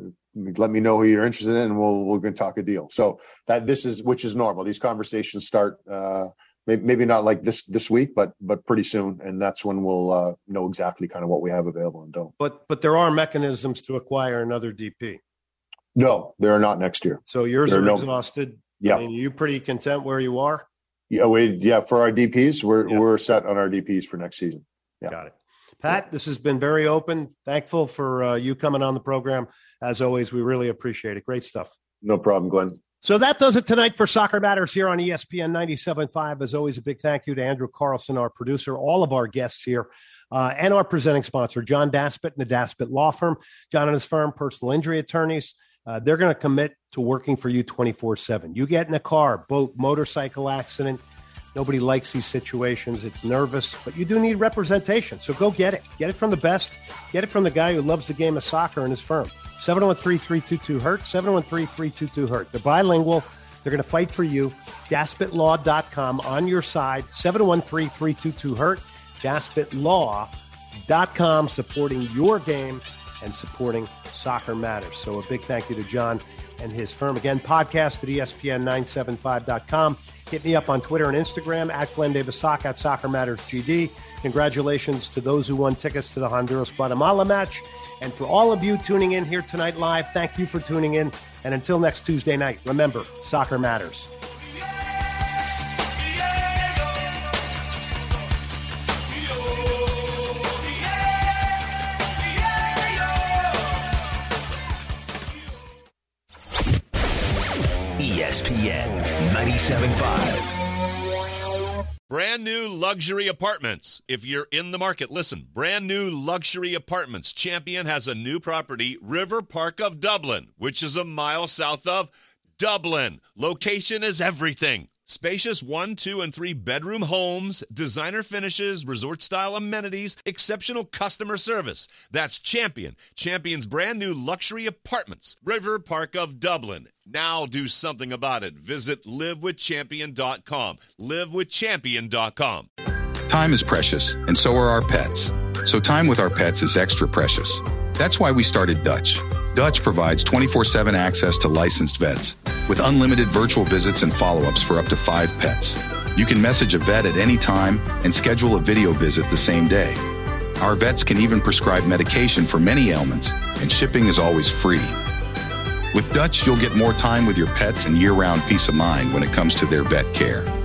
Let me know who you're interested in and we'll, we're going to talk a deal. So that this is, which is normal. These conversations start, uh, maybe, maybe not like this, this week, but, but pretty soon. And that's when we'll uh, know exactly kind of what we have available and don't. But, but there are mechanisms to acquire another D P. No, there are not next year. So yours there are, are no, exhausted. Yeah. I mean, are you pretty content where you are? Yeah, we, yeah. For our D Ps, we're yeah. we're set on our D Ps for next season. Yeah. Got it. Pat, this has been very open. Thankful for uh, you coming on the program. As always, we really appreciate it. Great stuff. No problem, Glenn. So that does it tonight for Soccer Matters here on E S P N ninety-seven point five. As always, a big thank you to Andrew Carlson, our producer, all of our guests here, uh, and our presenting sponsor, John Daspit and the Daspit Law Firm. John and his firm, personal injury attorneys. Uh, they're going to commit to working for you twenty-four seven. You get in a car, boat, motorcycle accident. Nobody likes these situations. It's nervous, but you do need representation. So go get it. Get it from the best. Get it from the guy who loves the game of soccer in his firm. seven one three, three two two, hurt, seven one three, three two two, hurt. They're bilingual. They're going to fight for you. Daspit Law dot com on your side. seven one three, three two two, hurt. Daspit Law dot com, supporting your game and supporting Soccer Matters. So a big thank you to John and his firm. Again, podcast at E S P N nine seventy-five dot com. Hit me up on Twitter and Instagram at Glenn Davis Sock, at Soccer Matters G D. Congratulations to those who won tickets to the Honduras-Guatemala match. And for all of you tuning in here tonight live, thank you for tuning in. And until next Tuesday night, remember, Soccer Matters. E S P N ninety-seven point five. Brand new luxury apartments. If you're in the market, listen. Brand new luxury apartments. Champion has a new property, River Park of Dublin, which is a mile south of Dublin. Location is everything. Spacious one, two, and three bedroom homes, designer finishes, resort-style amenities, exceptional customer service. That's Champion. Champion's brand new luxury apartments. River Park of Dublin. Now do something about it. Visit live with champion dot com. live with champion dot com. Time is precious, and so are our pets. So time with our pets is extra precious. That's why we started Dutch. Dutch provides twenty-four seven access to licensed vets with unlimited virtual visits and follow-ups for up to five pets. You can message a vet at any time and schedule a video visit the same day. Our vets can even prescribe medication for many ailments, and shipping is always free. With Dutch, you'll get more time with your pets and year-round peace of mind when it comes to their vet care.